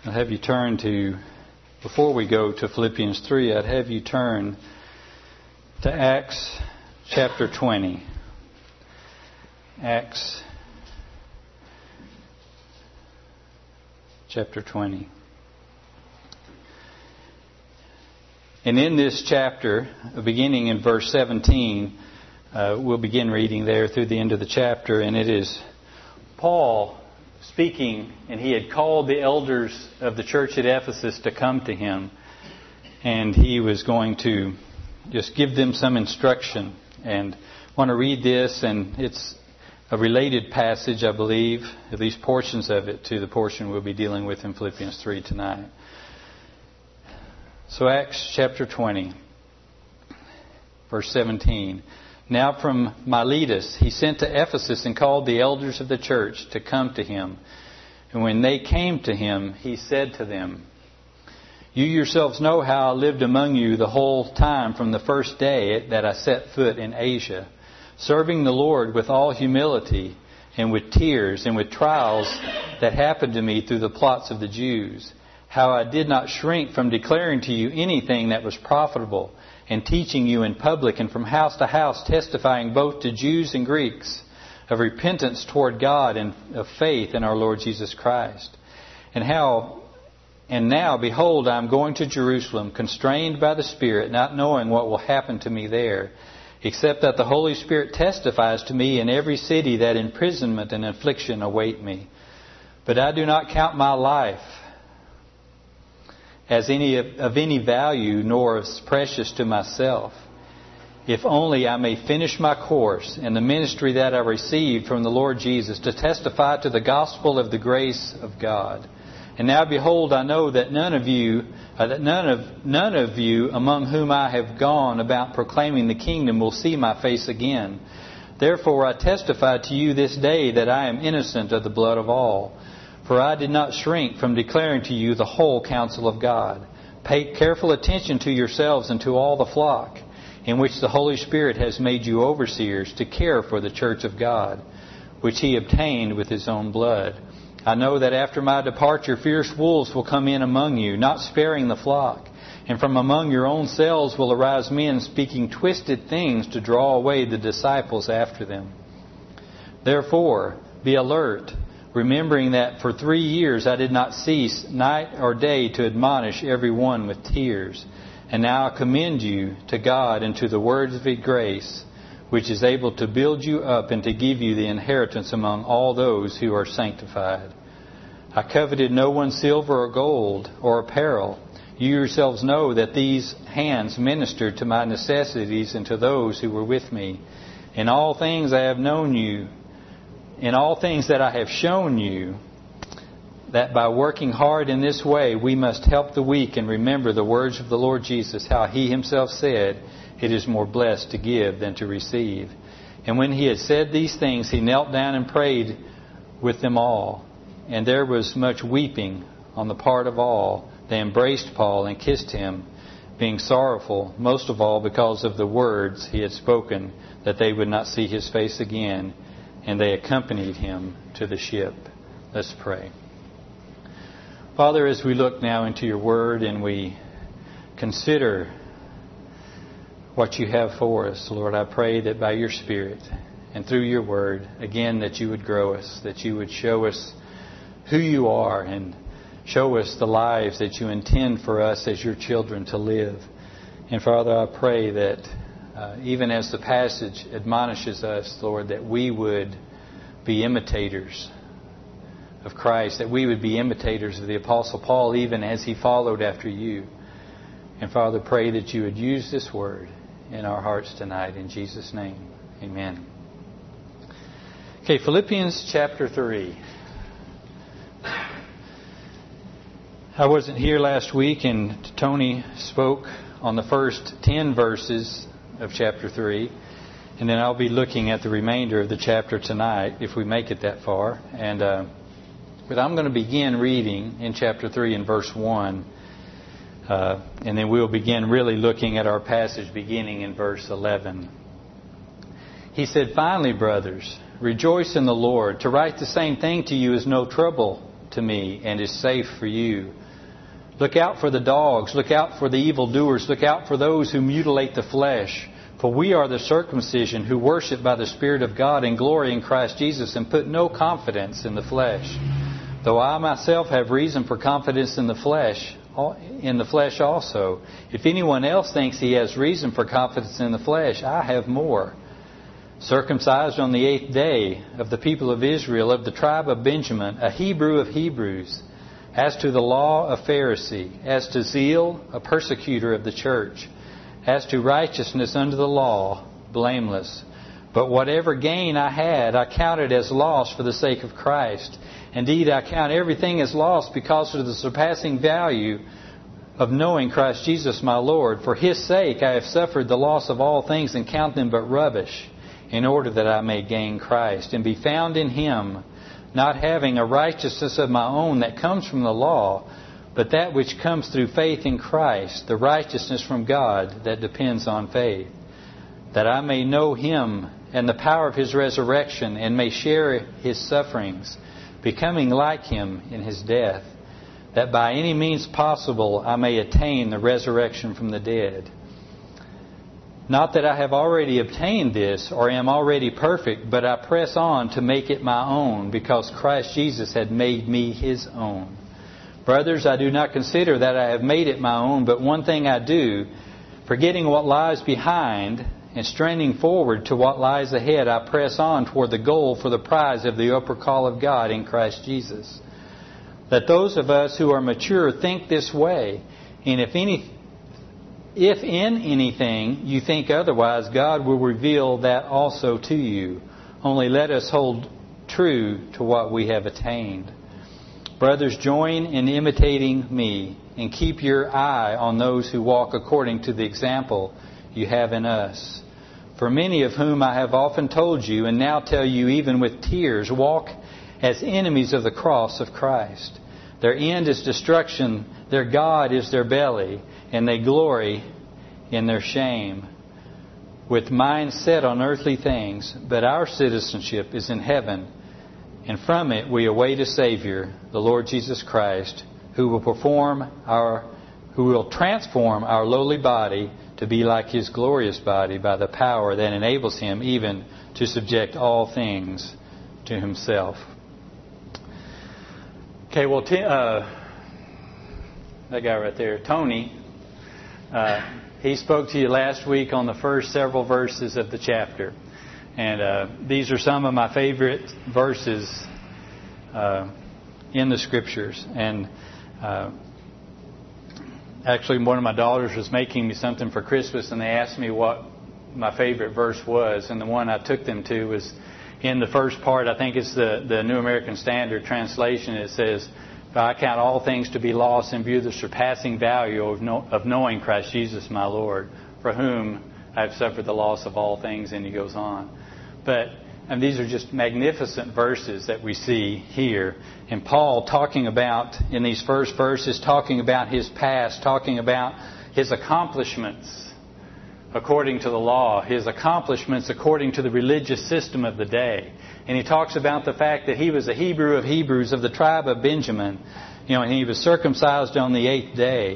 I'll have you turn to, before we go to Philippians 3, I'd have you turn to Acts chapter 20. Acts chapter 20. And in this chapter, beginning in verse 17, we'll begin reading there through the end of the chapter, and it is Paul speaking, and he had called the elders of the church at Ephesus to come to him, and he was going to just give them some instruction. And I want to read this, and it's a related passage, I believe, at least portions of it, to the portion we'll be dealing with in Philippians 3 tonight. So Acts chapter 20, verse 17. Now from Miletus he sent to Ephesus and called the elders of the church to come to him. And when they came to him, he said to them, "You yourselves know how I lived among you the whole time from the first day that I set foot in Asia, serving the Lord with all humility and with tears and with trials that happened to me through the plots of the Jews. How I did not shrink from declaring to you anything that was profitable, and teaching you in public and from house to house, testifying both to Jews and Greeks of repentance toward God and of faith in our Lord Jesus Christ. And now, behold, I am going to Jerusalem, constrained by the Spirit, not knowing what will happen to me there, except that the Holy Spirit testifies to me in every city that imprisonment and affliction await me. But I do not count my life as of any value, nor as precious to myself, if only I may finish my course in the ministry that I received from the Lord Jesus, to testify to the gospel of the grace of God. And now behold, I know that none of you among whom I have gone about proclaiming the kingdom will see my face again. Therefore I testify to you this day that I am innocent of the blood of all. For I did not shrink from declaring to you the whole counsel of God. Pay careful attention to yourselves and to all the flock, in which the Holy Spirit has made you overseers to care for the church of God, which He obtained with His own blood. I know that after my departure fierce wolves will come in among you, not sparing the flock. And from among your own selves will arise men speaking twisted things to draw away the disciples after them. Therefore, be alert, remembering that for 3 years I did not cease night or day to admonish every one with tears. And now I commend you to God and to the words of His grace, which is able to build you up and to give you the inheritance among all those who are sanctified. I coveted no one's silver or gold or apparel. You yourselves know that these hands ministered to my necessities and to those who were with me. In all things I have known you, in all things that I have shown you, that by working hard in this way we must help the weak, and remember the words of the Lord Jesus, how He Himself said, "It is more blessed to give than to receive." And when He had said these things, He knelt down and prayed with them all. And there was much weeping on the part of all. They embraced Paul and kissed him, being sorrowful, most of all because of the words he had spoken, that they would not see his face again. And they accompanied him to the ship. Let's pray. Father, as we look now into your word and we consider what you have for us, Lord, I pray that by your Spirit and through your word, again, that you would grow us, that you would show us who you are and show us the lives that you intend for us as your children to live. And Father, I pray that even as the passage admonishes us, Lord, that we would be imitators of Christ, that we would be imitators of the Apostle Paul, even as he followed after you. And Father, pray that you would use this word in our hearts tonight. In Jesus' name, amen. Okay, Philippians chapter 3. I wasn't here last week, and Tony spoke on the first 10 verses of chapter 3. And then I'll be looking at the remainder of the chapter tonight, if we make it that far. But I'm going to begin reading in chapter 3 in verse 1. And then we'll begin really looking at our passage beginning in verse 11. He said, "Finally, brothers, rejoice in the Lord. To write the same thing to you is no trouble to me and is safe for you. Look out for the dogs. Look out for the evildoers. Look out for those who mutilate the flesh. For we are the circumcision who worship by the Spirit of God and glory in Christ Jesus and put no confidence in the flesh. Though I myself have reason for confidence in the flesh also. If anyone else thinks he has reason for confidence in the flesh, I have more. Circumcised on the 8th day, of the people of Israel, of the tribe of Benjamin, a Hebrew of Hebrews, as to the law, a Pharisee, as to zeal, a persecutor of the church, as to righteousness under the law, blameless. But whatever gain I had, I counted as loss for the sake of Christ. Indeed, I count everything as loss because of the surpassing value of knowing Christ Jesus my Lord. For His sake I have suffered the loss of all things and count them but rubbish, in order that I may gain Christ and be found in Him, not having a righteousness of my own that comes from the law, but that which comes through faith in Christ, the righteousness from God that depends on faith, that I may know Him and the power of His resurrection and may share His sufferings, becoming like Him in His death, that by any means possible I may attain the resurrection from the dead. Not that I have already obtained this or am already perfect, but I press on to make it my own, because Christ Jesus had made me His own. Brothers, I do not consider that I have made it my own, but one thing I do, forgetting what lies behind and straining forward to what lies ahead, I press on toward the goal for the prize of the upper call of God in Christ Jesus. Let those of us who are mature think this way, and if in anything you think otherwise, God will reveal that also to you. Only let us hold true to what we have attained. Brothers, join in imitating me and keep your eye on those who walk according to the example you have in us. For many of whom I have often told you, and now tell you even with tears, walk as enemies of the cross of Christ. Their end is destruction, their God is their belly, and they glory in their shame, with minds set on earthly things, but our citizenship is in heaven, and from it we await a Savior, the Lord Jesus Christ, who will transform our lowly body to be like His glorious body by the power that enables Him even to subject all things to Himself. Okay, well, that guy right there, Tony, he spoke to you last week on the first several verses of the chapter. And these are some of my favorite verses in the Scriptures. And actually, one of my daughters was making me something for Christmas, and they asked me what my favorite verse was. And the one I took them to was in the first part. I think it's the New American Standard Translation. It says, I count all things to be lost in view of the surpassing value of knowing Christ Jesus my Lord, for whom I have suffered the loss of all things. And he goes on. And these are just magnificent verses that we see here. And Paul talking about, in these first verses, talking about his past, talking about his accomplishments according to the law, his accomplishments according to the religious system of the day. And he talks about the fact that he was a Hebrew of Hebrews of the tribe of Benjamin, and he was circumcised on the 8th day.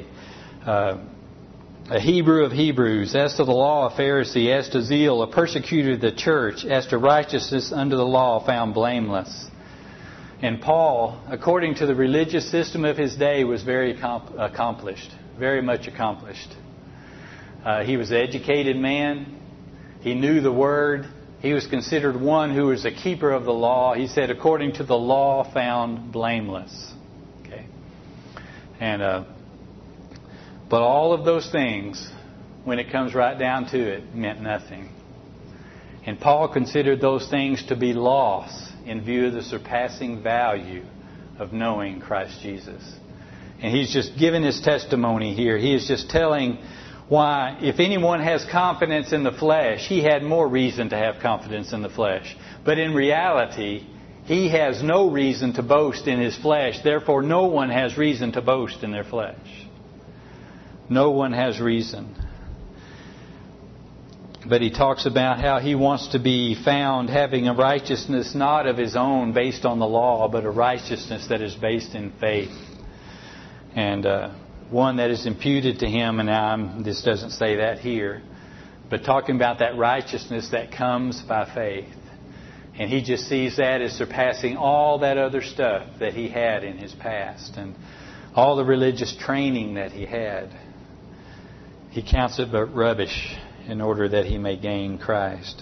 A Hebrew of Hebrews, as to the law, a Pharisee, as to zeal, a persecutor of the church, as to righteousness under the law, found blameless. And Paul, according to the religious system of his day, was very accomplished, very much accomplished. He was an educated man. He knew the Word. He was considered one who was a keeper of the law. He said, according to the law, found blameless. Okay, and but all of those things, when it comes right down to it, meant nothing. And Paul considered those things to be loss in view of the surpassing value of knowing Christ Jesus. And he's just given his testimony here. He is just telling why, if anyone has confidence in the flesh, he had more reason to have confidence in the flesh. But in reality, he has no reason to boast in his flesh. Therefore, no one has reason to boast in their flesh. No one has reason. But he talks about how he wants to be found having a righteousness not of his own based on the law, but a righteousness that is based in faith. And one that is imputed to him, and this doesn't say that here, but talking about that righteousness that comes by faith. And he just sees that as surpassing all that other stuff that he had in his past and all the religious training that he had. He counts it but rubbish in order that he may gain Christ.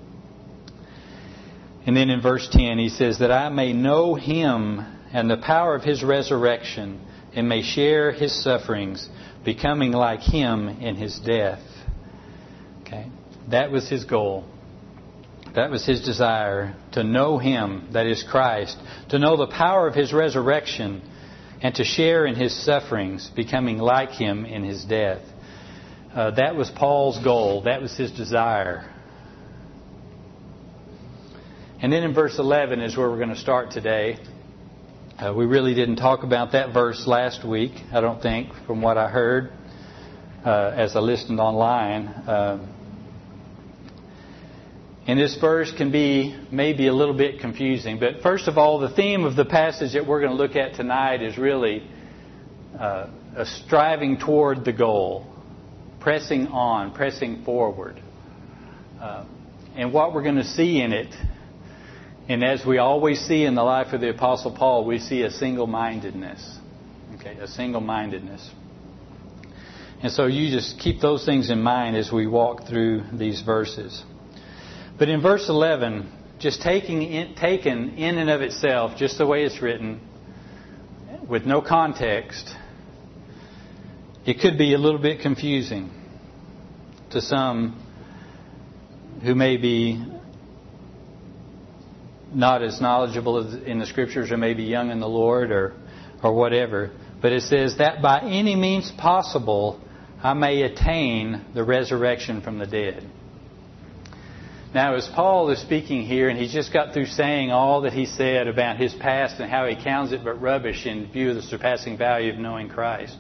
And then in verse 10 he says, that I may know Him and the power of His resurrection, and may share His sufferings, becoming like Him in His death. Okay, that was his goal. That was his desire, to know Him, that is Christ, to know the power of His resurrection, and to share in His sufferings, becoming like Him in His death. That was Paul's goal. That was his desire. And then in verse 11 is where we're going to start today. We really didn't talk about that verse last week, I don't think, from what I heard as I listened online. And this verse can be maybe a little bit confusing. But first of all, the theme of the passage that we're going to look at tonight is really a striving toward the goal. Pressing on, pressing forward. And what we're going to see in it, and as we always see in the life of the Apostle Paul, we see a single-mindedness. Okay, a single-mindedness. And so you just keep those things in mind as we walk through these verses. But in verse 11, just taken in and of itself, just the way it's written, with no context, it could be a little bit confusing to some who may be not as knowledgeable in the Scriptures, or maybe young in the Lord, or whatever. But it says that by any means possible I may attain the resurrection from the dead. Now, as Paul is speaking here, and he's just got through saying all that he said about his past and how he counts it but rubbish in view of the surpassing value of knowing Christ.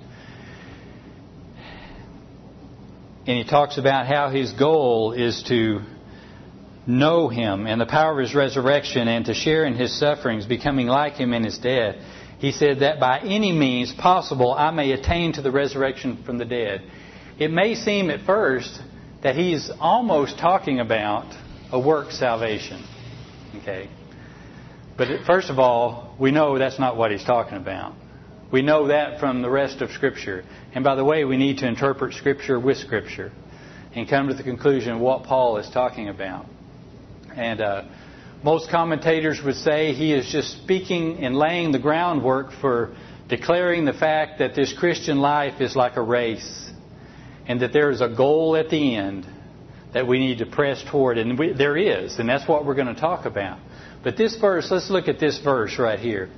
And he talks about how his goal is to know Him and the power of His resurrection, and to share in His sufferings, becoming like Him in His death. He said that by any means possible I may attain to the resurrection from the dead. It may seem at first that he's almost talking about a work salvation. Okay. But first of all, we know that's not what he's talking about. We know that from the rest of Scripture. And by the way, we need to interpret Scripture with Scripture and come to the conclusion of what Paul is talking about. And most commentators would say he is just speaking and laying the groundwork for declaring the fact that this Christian life is like a race, and that there is a goal at the end that we need to press toward. And there is, and that's what we're going to talk about. But this verse, let's look at this verse right here.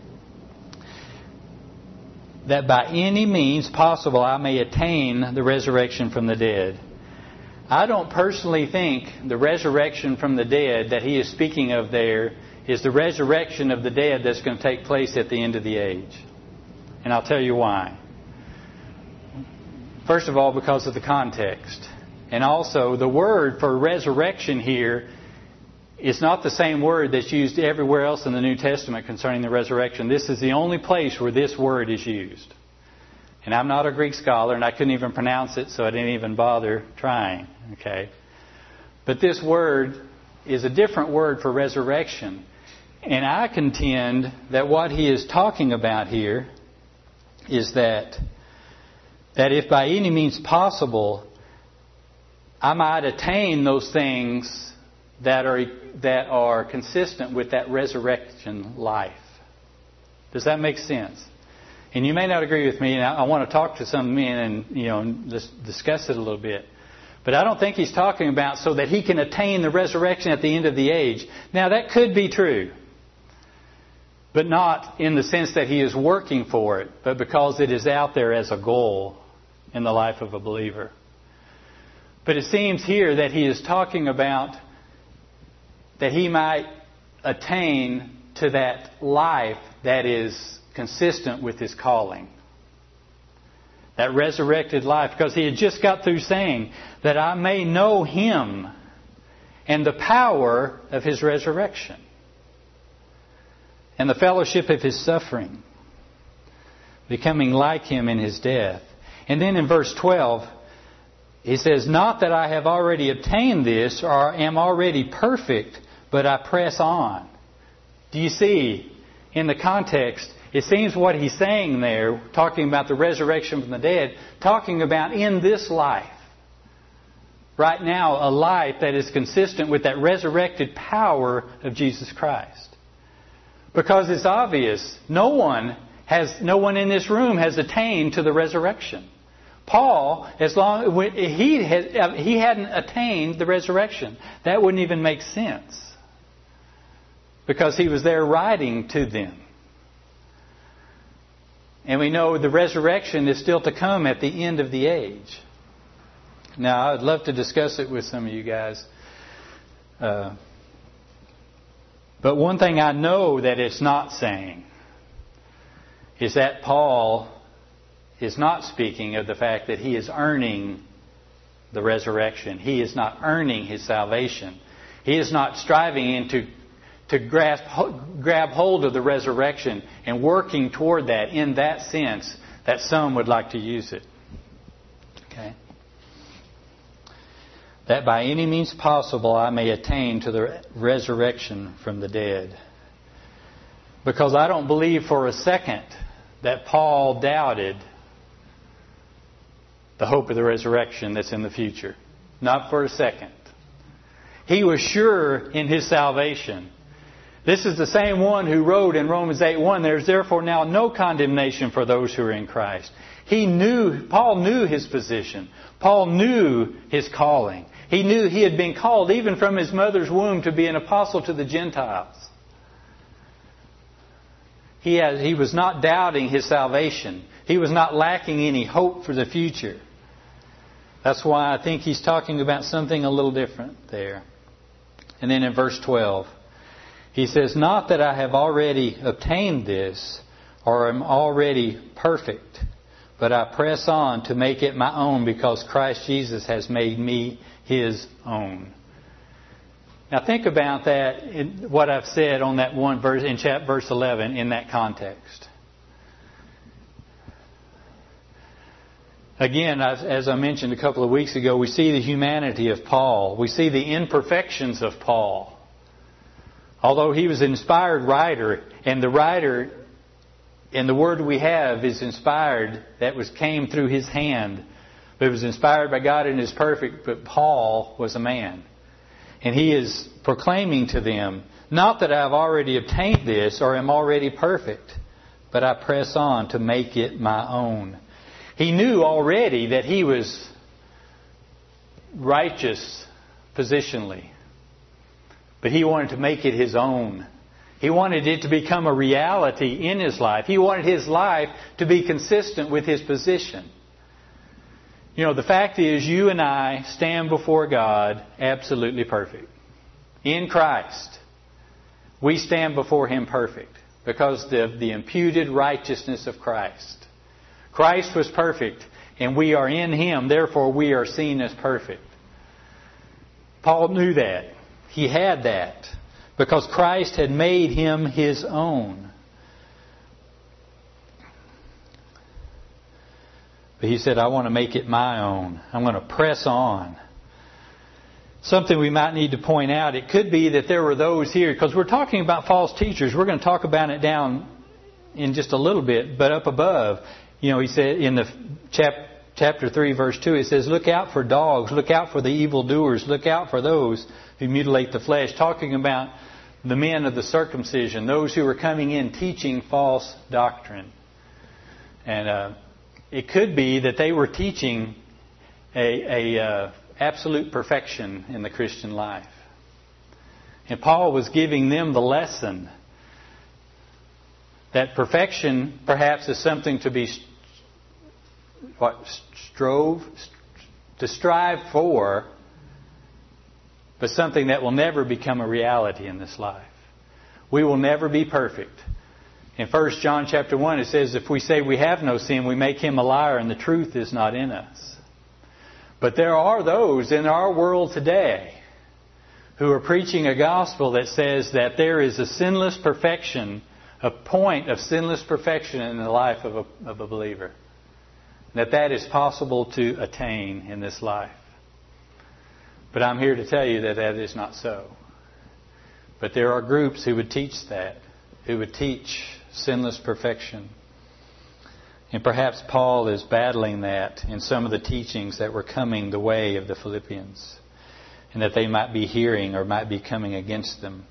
That by any means possible I may attain the resurrection from the dead. I don't personally think the resurrection from the dead that he is speaking of there is the resurrection of the dead that's going to take place at the end of the age. And I'll tell you why. First of all, because of the context. And also, the word for resurrection here is not the same word that's used everywhere else in the New Testament concerning the resurrection. This is the only place where this word is used. And I'm not a Greek scholar, and I couldn't even pronounce it, so I didn't even bother trying. Okay, but this word is a different word for resurrection. And I contend that what he is talking about here is that if by any means possible I might attain those things that are consistent with that resurrection life. Does that make sense? And you may not agree with me, and I want to talk to some men and discuss it a little bit. But I don't think he's talking about so that he can attain the resurrection at the end of the age. Now, that could be true, but not in the sense that he is working for it, but because it is out there as a goal in the life of a believer. But it seems here that he is talking about that he might attain to that life that is consistent with his calling. that resurrected life, because he had just got through saying that I may know Him and the power of His resurrection and the fellowship of His suffering, becoming like Him in His death. And then in verse 12, he says, not that I have already obtained this or am already perfect, but I press on. Do you see, in the context, it seems what he's saying there, talking about the resurrection from the dead, talking about in this life. Right now, a life that is consistent with that resurrected power of Jesus Christ. Because it's obvious, no one in this room has attained to the resurrection. Paul, as long he hadn't attained the resurrection, that wouldn't even make sense, because he was there writing to them. And we know the resurrection is still to come at the end of the age. Now, I'd love to discuss it with some of you guys. But one thing I know that it's not saying is that Paul is not speaking of the fact that he is earning the resurrection. He is not earning his salvation. He is not striving to grab hold of the resurrection and working toward that in that sense that some would like to use it. Okay? That by any means possible I may attain to the resurrection from the dead. Because I don't believe for a second that Paul doubted the hope of the resurrection that's in the future. Not for a second. He was sure in his salvation. This is the same one who wrote in Romans 8:1, there's therefore now no condemnation for those who are in Christ. Paul knew his position. Paul knew his calling. He knew he had been called even from his mother's womb to be an apostle to the Gentiles. He was not doubting his salvation. He was not lacking any hope for the future. That's why I think he's talking about something a little different there. And then in verse 12, he says, not that I have already obtained this or am already perfect, but I press on to make it my own because Christ Jesus has made me His own. Now think about that, what I've said on that one verse, in verse 11, in that context. Again, as I mentioned a couple of weeks ago, we see the humanity of Paul. We see the imperfections of Paul. Although he was an inspired writer, and the writer and the word we have is inspired, came through his hand. But it was inspired by God and is perfect, but Paul was a man. And he is proclaiming to them, not that I have already obtained this or am already perfect, but I press on to make it my own. He knew already that he was righteous positionally. But he wanted to make it his own. He wanted it to become a reality in his life. He wanted his life to be consistent with his position. You know, the fact is, you and I stand before God absolutely perfect. In Christ, we stand before Him perfect because of the imputed righteousness of Christ. Christ was perfect, and we are in Him. Therefore, we are seen as perfect. Paul knew that. He had that because Christ had made him His own. But he said, I want to make it my own. I'm going to press on. Something we might need to point out, it could be that there were those here, because we're talking about false teachers. We're going to talk about it down in just a little bit, but up above, he said in the chapter 3, verse 2, it says, look out for dogs, look out for the evildoers, look out for those who mutilate the flesh, talking about the men of the circumcision, those who were coming in teaching false doctrine. And it could be that they were teaching a absolute perfection in the Christian life. And Paul was giving them the lesson that perfection perhaps is something to be strive for, but something that will never become a reality in this life. We will never be perfect. In 1 John chapter 1, it says, if we say we have no sin, we make Him a liar and the truth is not in us. But there are those in our world today who are preaching a gospel that says that there is a sinless perfection, a point of sinless perfection in the life of a believer. That is possible to attain in this life. But I'm here to tell you that that is not so. But there are groups who would teach that, who would teach sinless perfection. And perhaps Paul is battling that in some of the teachings that were coming the way of the Philippians, and that they might be hearing or might be coming against them.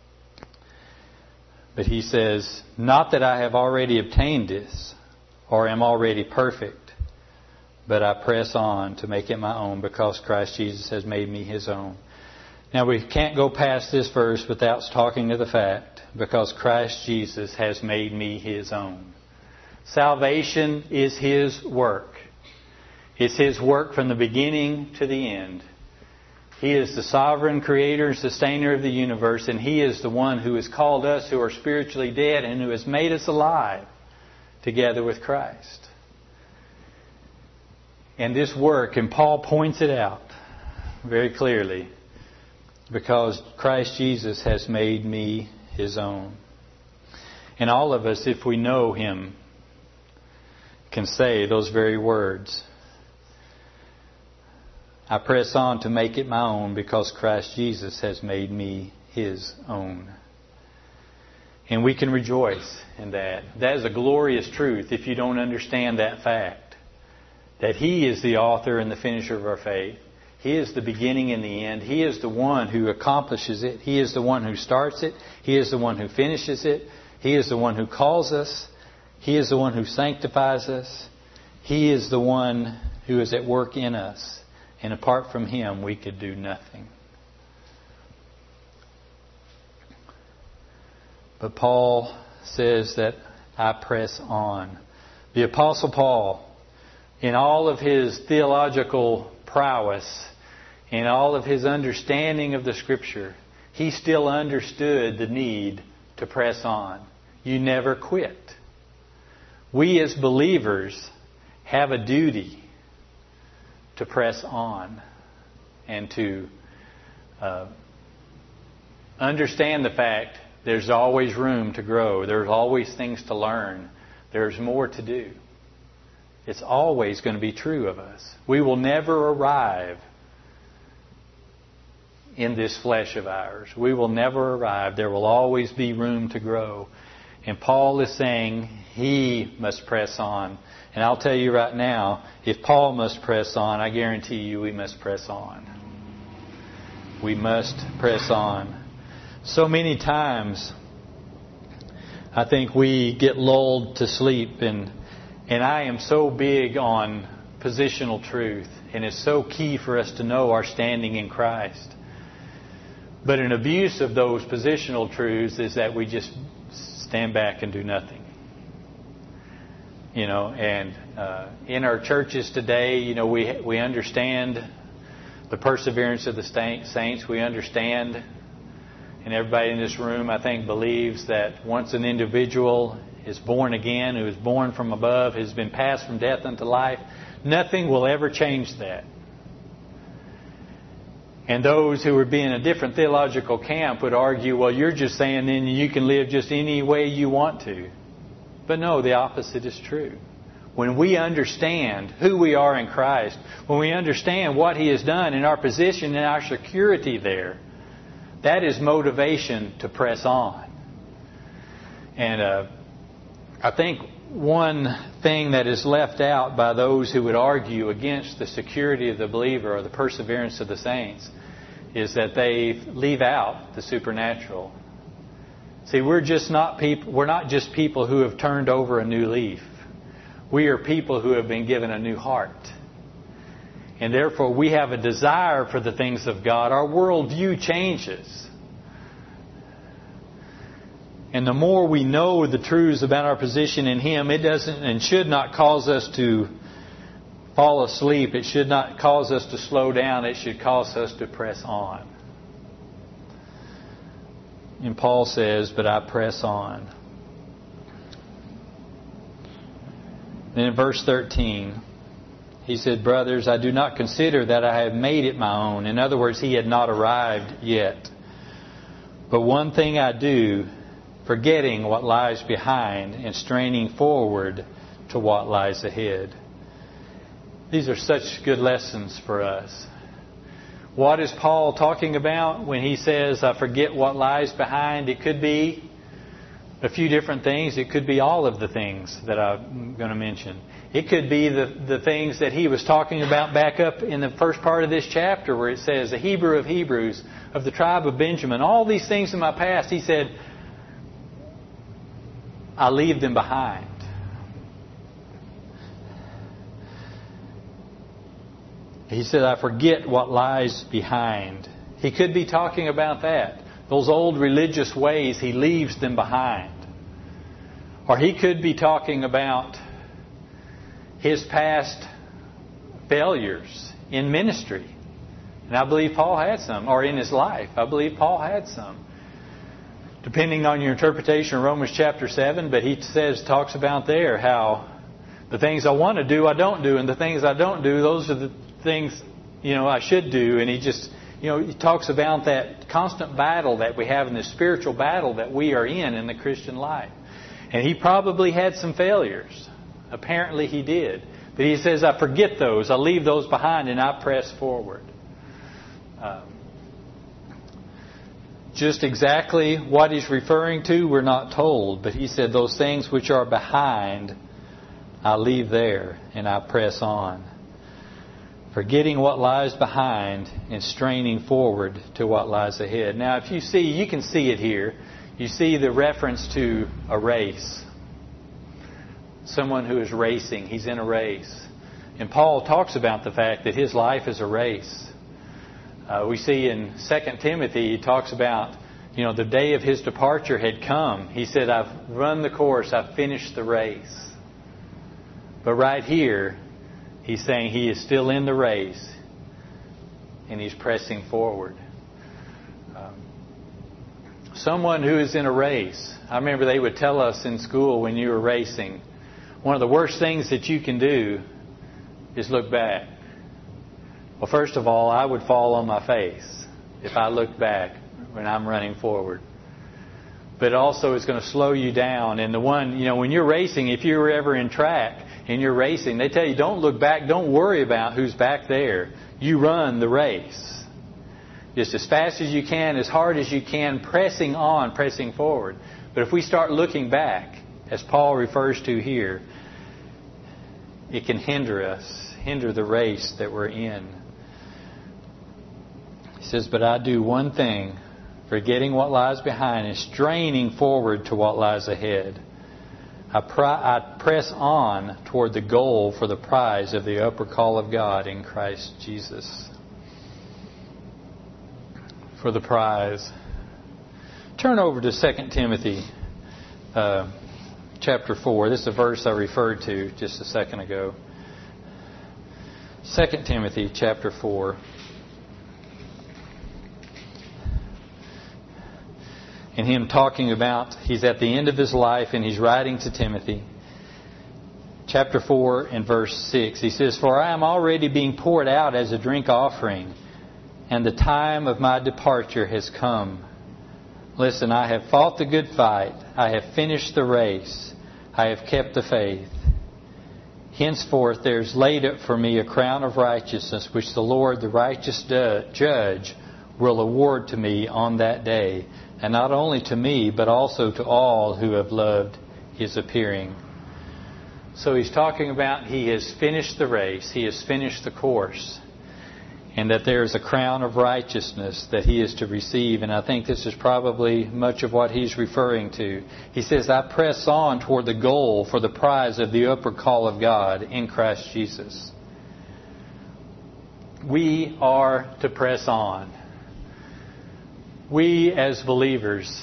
But he says, not that I have already obtained this or am already perfect, but I press on to make it my own because Christ Jesus has made me His own. Now we can't go past this verse without talking of the fact, because Christ Jesus has made me His own. Salvation is His work. It's His work from the beginning to the end. He is the sovereign creator and sustainer of the universe, and He is the one who has called us who are spiritually dead and who has made us alive together with Christ. And this work, and Paul points it out very clearly, because Christ Jesus has made me His own. And all of us, if we know Him, can say those very words. I press on to make it my own because Christ Jesus has made me His own. And we can rejoice in that. That is a glorious truth if you don't understand that fact. That He is the author and the finisher of our faith. He is the beginning and the end. He is the one who accomplishes it. He is the one who starts it. He is the one who finishes it. He is the one who calls us. He is the one who sanctifies us. He is the one who is at work in us. And apart from Him, we could do nothing. But Paul says that I press on. The Apostle Paul, in all of his theological prowess, in all of his understanding of the Scripture, he still understood the need to press on. You never quit. We as believers have a duty to press on and to understand the fact there's always room to grow. There's always things to learn. There's more to do. It's always going to be true of us. We will never arrive in this flesh of ours. We will never arrive. There will always be room to grow. And Paul is saying he must press on. And I'll tell you right now, if Paul must press on, I guarantee you we must press on. We must press on. So many times, I think we get lulled to sleep, and I am so big on positional truth, and it's so key for us to know our standing in Christ. But an abuse of those positional truths is that we just stand back and do nothing. And in our churches today, we understand the perseverance of the saints. We understand, and everybody in this room, I think, believes that once an individual is born again, who is born from above, has been passed from death unto life, nothing will ever change that. And those who would be in a different theological camp would argue, well, you're just saying then you can live just any way you want to. But no, the opposite is true. When we understand who we are in Christ, when we understand what He has done and our position and our security there, that is motivation to press on. And I think one thing that is left out by those who would argue against the security of the believer or the perseverance of the saints is that they leave out the supernatural. See, we're not just people who have turned over a new leaf. We are people who have been given a new heart. And therefore we have a desire for the things of God. Our worldview changes. And the more we know the truths about our position in Him, it doesn't and should not cause us to fall asleep. It should not cause us to slow down. It should cause us to press on. And Paul says, but I press on. Then in verse 13, he said, brothers, I do not consider that I have made it my own. In other words, he had not arrived yet. But one thing I do, forgetting what lies behind and straining forward to what lies ahead. These are such good lessons for us. What is Paul talking about when he says, I forget what lies behind? It could be a few different things. It could be all of the things that I'm going to mention. It could be the things that he was talking about back up in the first part of this chapter where it says, a Hebrew of Hebrews, of the tribe of Benjamin. All these things in my past, he said, I leave them behind. He said, I forget what lies behind. He could be talking about that. Those old religious ways, he leaves them behind. Or he could be talking about his past failures in ministry. And I believe Paul had some. Or in his life. I believe Paul had some. Depending on your interpretation of Romans chapter 7. But he talks about there how the things I want to do, I don't do. And the things I don't do, those are the things, I should do. And he talks about that constant battle that we have in this spiritual battle that we are in the Christian life. And he probably had some failures. Apparently he did. But he says, I forget those. I leave those behind and I press forward. Just exactly what he's referring to, we're not told. But he said, those things which are behind, I leave there and I press on. Forgetting what lies behind and straining forward to what lies ahead. Now, if you can see it here. You see the reference to a race. Someone who is racing. He's in a race. And Paul talks about the fact that his life is a race. We see in 2 Timothy, he talks about, the day of his departure had come. He said, I've run the course. I've finished the race. But right here, he's saying he is still in the race. And he's pressing forward. Someone who is in a race. I remember they would tell us in school when you were racing, one of the worst things that you can do is look back. Well, first of all, I would fall on my face if I looked back when I'm running forward. But also it's going to slow you down. And when you're racing, if you were ever in track and you're racing, they tell you don't look back, don't worry about who's back there. You run the race. Just as fast as you can, as hard as you can, pressing on, pressing forward. But if we start looking back, as Paul refers to here, it can hinder the race that we're in. He says, but I do one thing, forgetting what lies behind and straining forward to what lies ahead. I press on toward the goal for the prize of the upper call of God in Christ Jesus. For the prize. Turn over to 2 Timothy chapter 4. This is a verse I referred to just a second ago. 2 Timothy chapter 4. And him talking about, he's at the end of his life and he's writing to Timothy. Chapter 4 and verse 6. He says, for I am already being poured out as a drink offering, and the time of my departure has come. Listen, I have fought the good fight. I have finished the race. I have kept the faith. Henceforth there is laid up for me a crown of righteousness, which the Lord, the righteous judge, will award to me on that day. And not only to me, but also to all who have loved His appearing. So he's talking about he has finished the race. He has finished the course. And that there is a crown of righteousness that he is to receive. And I think this is probably much of what he's referring to. He says, I press on toward the goal for the prize of the upper call of God in Christ Jesus. We are to press on. We as believers,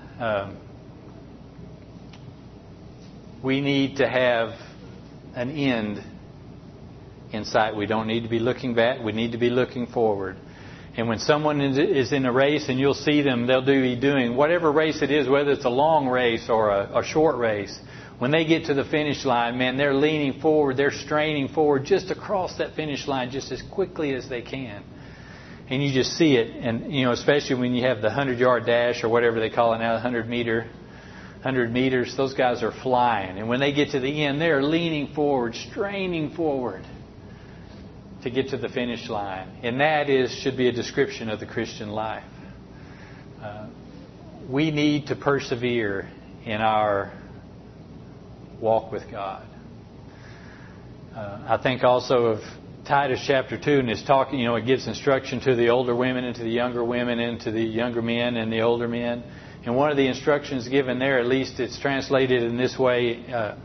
we need to have an end in sight. We don't need to be looking back. We need to be looking forward. And when someone is in a race and you'll see them, they'll be doing whatever race it is, whether it's a long race or a short race, When they get to the finish line, man, they're leaning forward, they're straining forward just across that finish line just as quickly as they can. And you just see it, and especially when you have the 100-yard dash or whatever they call it now, 100 meters, those guys are flying. And when they get to the end, they're leaning forward, straining forward to get to the finish line. And that should be a description of the Christian life. We need to persevere in our walk with God. I think also of Titus chapter 2, and it's talking, it gives instruction to the older women and to the younger women and to the younger men and the older men. And one of the instructions given there, at least it's translated in this way,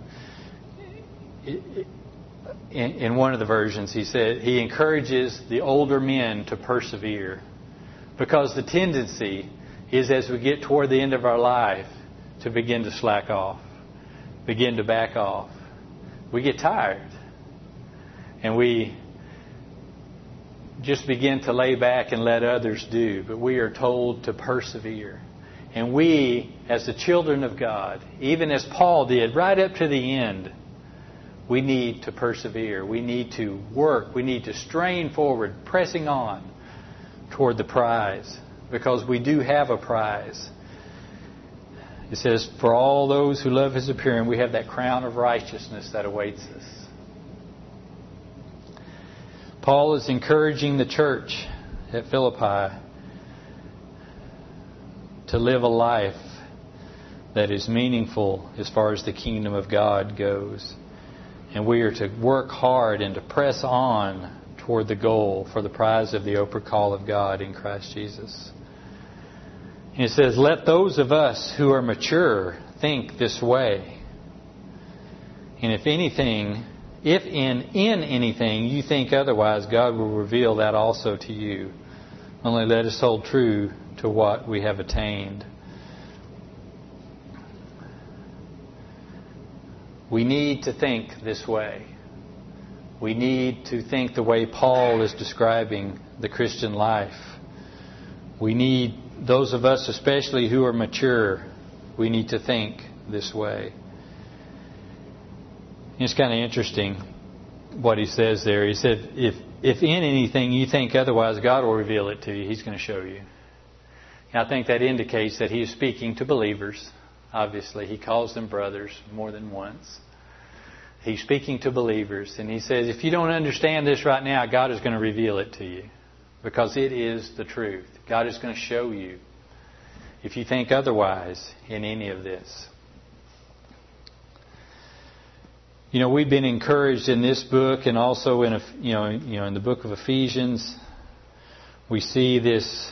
in one of the versions, he said, he encourages the older men to persevere. Because the tendency is as we get toward the end of our life to begin to slack off, begin to back off. We get tired. And we just begin to lay back and let others do. But we are told to persevere. And we, as the children of God, even as Paul did, right up to the end, we need to persevere. We need to work. We need to strain forward, pressing on toward the prize. Because we do have a prize. It says, for all those who love His appearing, we have that crown of righteousness that awaits us. Paul is encouraging the church at Philippi to live a life that is meaningful as far as the kingdom of God goes. And we are to work hard and to press on toward the goal for the prize of the upward call of God in Christ Jesus. And it says, let those of us who are mature think this way. And if in anything you think otherwise, God will reveal that also to you. Only let us hold true to what we have attained. We need to think this way. We need to think the way Paul is describing the Christian life. We need, those of us especially who are mature, we need to think this way. It's kind of interesting what he says there. He said, if in anything you think otherwise, God will reveal it to you. He's going to show you. And I think that indicates that he is speaking to believers. Obviously, he calls them brothers more than once. He's speaking to believers. And he says, if you don't understand this right now, God is going to reveal it to you. Because it is the truth. God is going to show you if you think otherwise in any of this. We've been encouraged in this book and also in in the book of Ephesians. We see this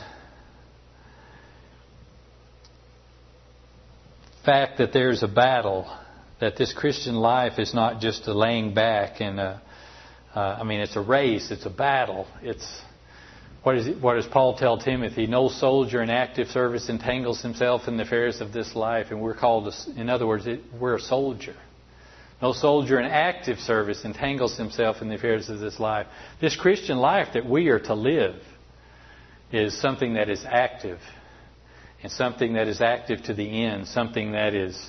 fact that there's a battle, that this Christian life is not just a laying back and it's a race, it's a battle. It's what does Paul tell Timothy? No soldier in active service entangles himself in the affairs of this life, and we're called to, in other words, we're a soldier. No soldier in active service entangles himself in the affairs of this life. This Christian life that we are to live is something that is active. And something that is active to the end. Something that is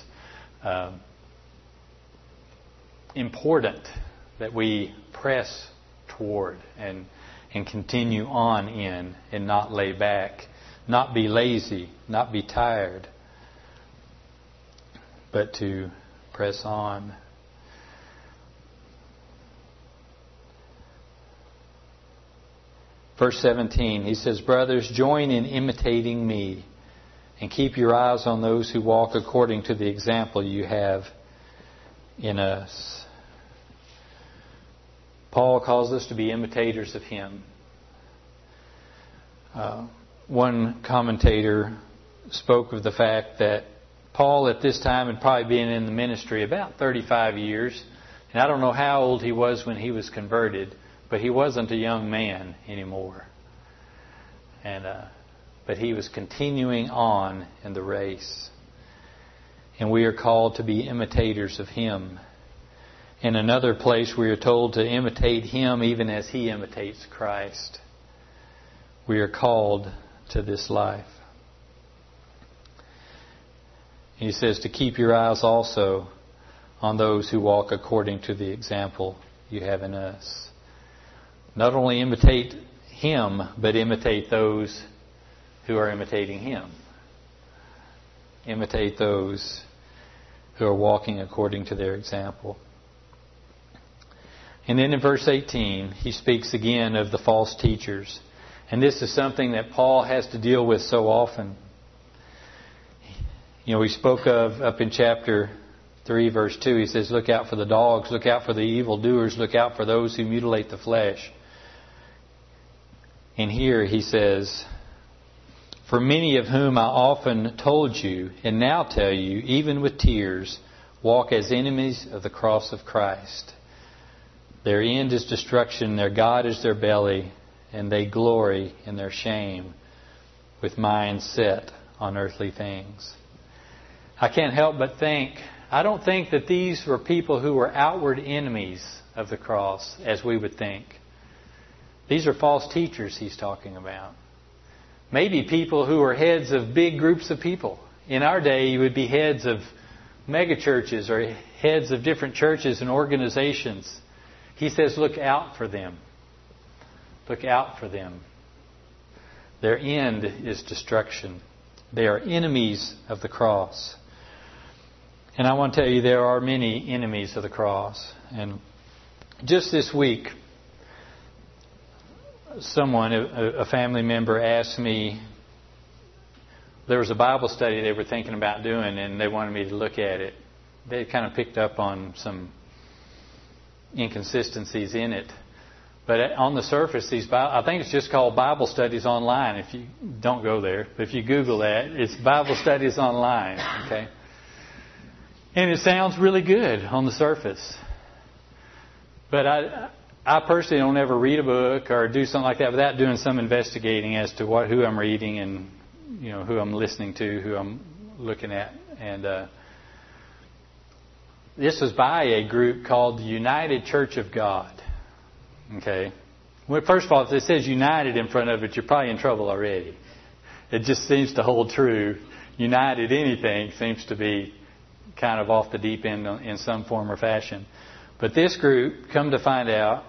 important that we press toward and continue on in and not lay back. Not be lazy. Not be tired. But to press on. Verse 17, he says, brothers, join in imitating me and keep your eyes on those who walk according to the example you have in us. Paul calls us to be imitators of him. One commentator spoke of the fact that Paul at this time had probably been in the ministry about 35 years. And I don't know how old he was when he was converted. But he wasn't a young man anymore. But he was continuing on in the race. And we are called to be imitators of him. In another place we are told to imitate him even as he imitates Christ. We are called to this life. He says to keep your eyes also on those who walk according to the example you have in us. Not only imitate Him, but imitate those who are imitating Him. Imitate those who are walking according to their example. And then in verse 18, he speaks again of the false teachers. And this is something that Paul has to deal with so often. We spoke of up in chapter 3, verse 2, he says, look out for the dogs, look out for the evildoers, look out for those who mutilate the flesh. And here he says, for many of whom I often told you, and now tell you, even with tears, walk as enemies of the cross of Christ. Their end is destruction, their God is their belly, and they glory in their shame, with minds set on earthly things. I can't help but think, I don't think that these were people who were outward enemies of the cross, as we would think. These are false teachers he's talking about. Maybe people who are heads of big groups of people. In our day, you would be heads of megachurches or heads of different churches and organizations. He says, look out for them. Look out for them. Their end is destruction. They are enemies of the cross. And I want to tell you, there are many enemies of the cross. And just this week, someone, a family member, asked me, there was a Bible study they were thinking about doing, and they wanted me to look at it. They kind of picked up on some inconsistencies in it. But on the surface, I think it's just called Bible Studies Online. If you don't go there, but if you Google that, it's Bible Studies Online. Okay, and it sounds really good on the surface. But I personally don't ever read a book or do something like that without doing some investigating as to who I'm reading and who I'm listening to, who I'm looking at, and this was by a group called the United Church of God. Okay. Well, first of all, if it says United in front of it, you're probably in trouble already. It just seems to hold true. United anything seems to be kind of off the deep end in some form or fashion. But this group, come to find out,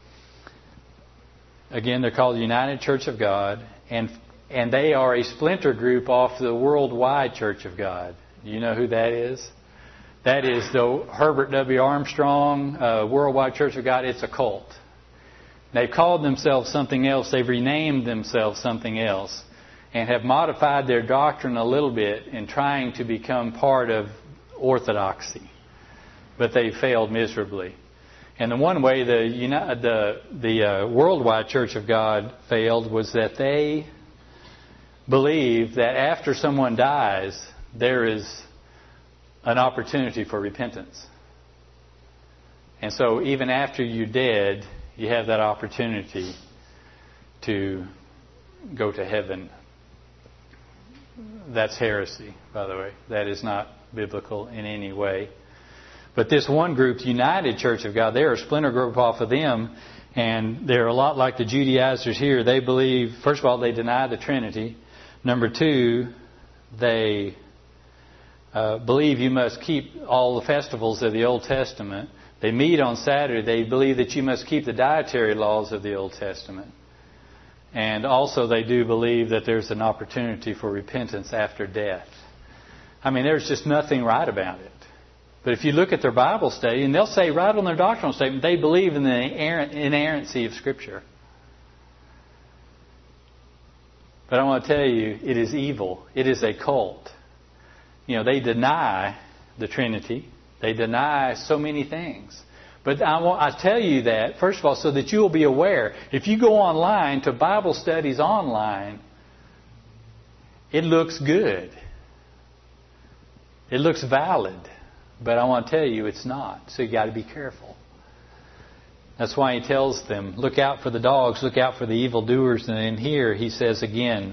again, they're called the United Church of God, and they are a splinter group off the Worldwide Church of God. Do you know who that is? That is the Herbert W. Armstrong Worldwide Church of God. It's a cult. They've called themselves something else. They've renamed themselves something else and have modified their doctrine a little bit in trying to become part of orthodoxy. But they failed miserably. And the one way the Worldwide Church of God failed was that they believe that after someone dies, there is an opportunity for repentance. And so even after you're dead, you have that opportunity to go to heaven. That's heresy, by the way. That is not biblical in any way. But this one group, the United Church of God, they're a splinter group off of them, and they're a lot like the Judaizers here. They believe, first of all, they deny the Trinity. Number two, they believe you must keep all the festivals of the Old Testament. They meet on Saturday. They believe that you must keep the dietary laws of the Old Testament. And also they do believe that there's an opportunity for repentance after death. I mean, there's just nothing right about it. But if you look at their Bible study, and they'll say right on their doctrinal statement, they believe in the inerrancy of Scripture. But I want to tell you, it is evil. It is a cult. They deny the Trinity. They deny so many things. But I tell you that, first of all, so that you will be aware. If you go online to Bible studies online, it looks good. It looks valid. But I want to tell you it's not. So you got to be careful. That's why he tells them, look out for the dogs, look out for the evildoers. And in here he says again,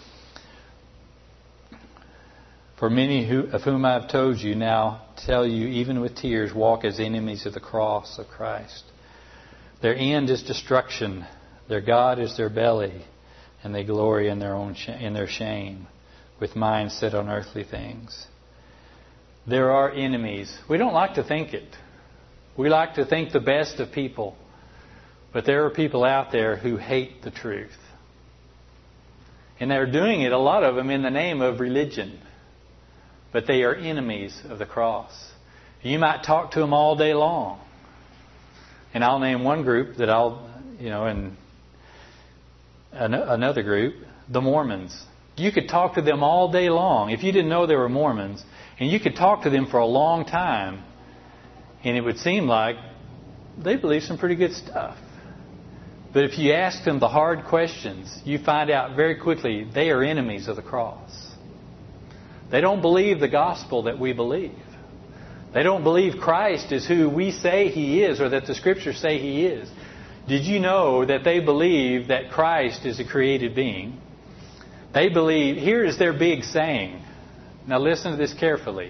for many of whom I have told you, now tell you, even with tears, walk as enemies of the cross of Christ. Their end is destruction. Their God is their belly, and they glory in their shame, with minds set on earthly things. There are enemies. We don't like to think it. We like to think the best of people. But there are people out there who hate the truth. And they're doing it, a lot of them, in the name of religion. But they are enemies of the cross. You might talk to them all day long. And I'll name one group that and another group, the Mormons. You could talk to them all day long if you didn't know they were Mormons. And you could talk to them for a long time. And it would seem like they believe some pretty good stuff. But if you ask them the hard questions, you find out very quickly they are enemies of the cross. They don't believe the gospel that we believe. They don't believe Christ is who we say He is, or that the Scriptures say He is. Did you know that they believe that Christ is a created being? They believe, here is their big saying. Now listen to this carefully.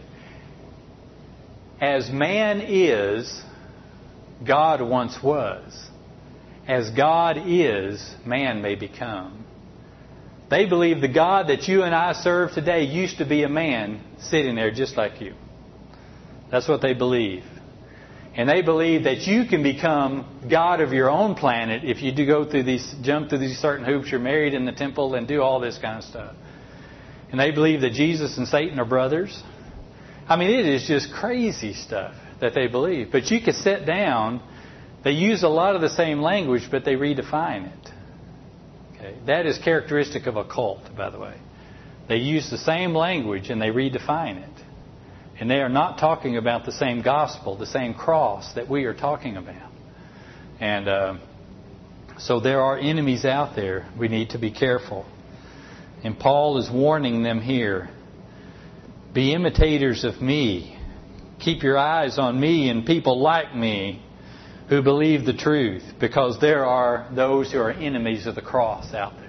As man is, God once was. As God is, man may become. They believe the God that you and I serve today used to be a man sitting there just like you. That's what they believe. And they believe that you can become God of your own planet if you do jump through these certain hoops, you're married in the temple, and do all this kind of stuff. And they believe that Jesus and Satan are brothers. I mean, it is just crazy stuff that they believe. But you could sit down. They use a lot of the same language, but they redefine it. Okay? That is characteristic of a cult, by the way. They use the same language and they redefine it. And they are not talking about the same gospel, the same cross that we are talking about. And so there are enemies out there. We need to be careful. And Paul is warning them here. Be imitators of me. Keep your eyes on me and people like me who believe the truth, because there are those who are enemies of the cross out there.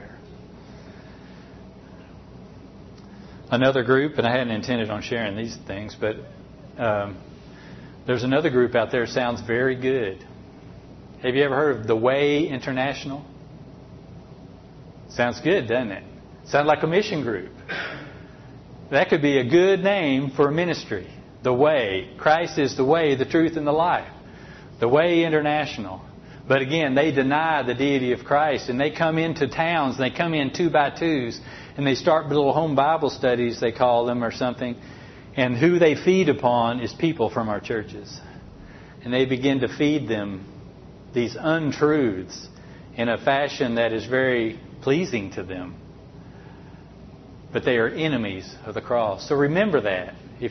Another group, and I hadn't intended on sharing these things, but there's another group out there that sounds very good. Have you ever heard of The Way International? Sounds good, doesn't it? Sounds like a mission group. That could be a good name for a ministry. The Way. Christ is the way, the truth, and the life. The Way International. But again, they deny the deity of Christ, and they come into towns, and they come in 2 by 2s, and they start little home Bible studies, they call them, or something. And who they feed upon is people from our churches. And they begin to feed them these untruths in a fashion that is very pleasing to them. But they are enemies of the cross. So remember that.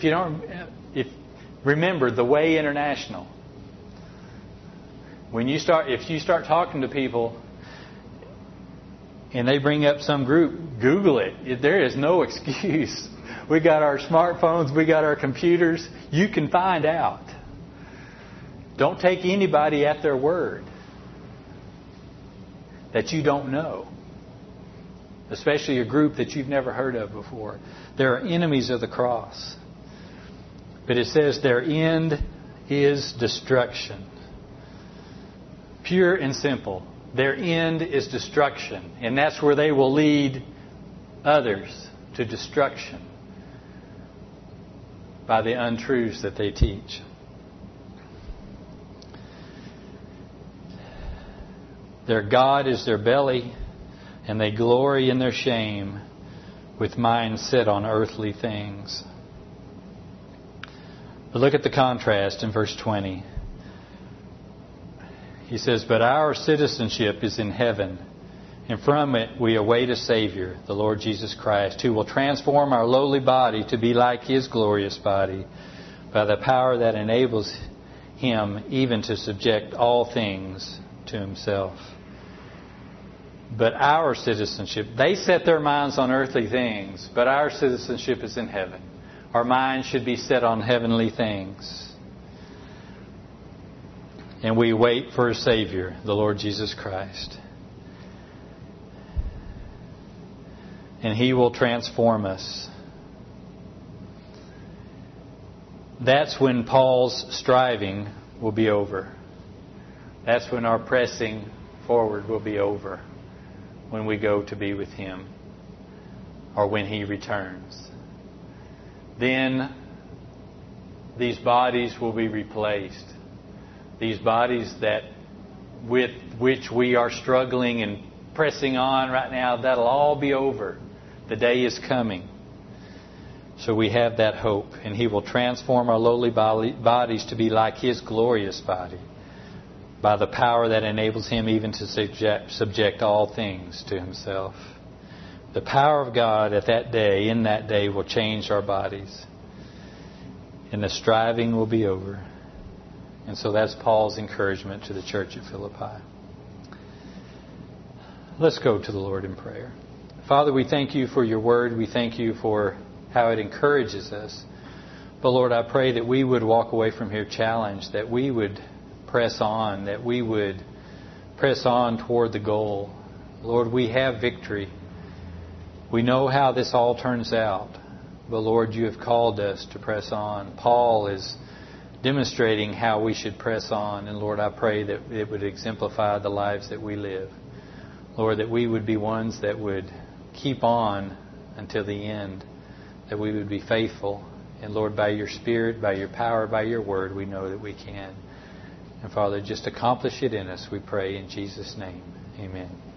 Remember The Way International. If you start talking to people and they bring up some group, Google it. There is no excuse. We got our smartphones, we got our computers. You can find out. Don't take anybody at their word that you don't know. Especially a group that you've never heard of before. There are enemies of the cross. But it says their end is destruction. Pure and simple. Their end is destruction. And that's where they will lead others to destruction by the untruths that they teach. Their God is their belly, and they glory in their shame, with minds set on earthly things. But look at the contrast in verse 20. He says, but our citizenship is in heaven, and from it we await a Savior, the Lord Jesus Christ, who will transform our lowly body to be like His glorious body by the power that enables Him even to subject all things to Himself. But our citizenship, they set their minds on earthly things, but our citizenship is in heaven. Our minds should be set on heavenly things. And we wait for a Savior, the Lord Jesus Christ. And He will transform us. That's when Paul's striving will be over. That's when our pressing forward will be over. When we go to be with Him. Or when He returns. Then these bodies will be replaced. These bodies that with which we are struggling and pressing on right now, that'll all be over. The day is coming. So we have that hope. And He will transform our lowly bodies to be like His glorious body by the power that enables Him even to subject all things to Himself. The power of God in that day, will change our bodies. And the striving will be over. And so that's Paul's encouragement to the church at Philippi. Let's go to the Lord in prayer. Father, we thank You for Your word. We thank You for how it encourages us. But Lord, I pray that we would walk away from here challenged, that we would press on, that we would press on toward the goal. Lord, we have victory. We know how this all turns out. But Lord, You have called us to press on. Paul is demonstrating how we should press on. And Lord, I pray that it would exemplify the lives that we live. Lord, that we would be ones that would keep on until the end. That we would be faithful. And Lord, by Your Spirit, by Your power, by Your word, we know that we can. And Father, just accomplish it in us, we pray in Jesus' name. Amen.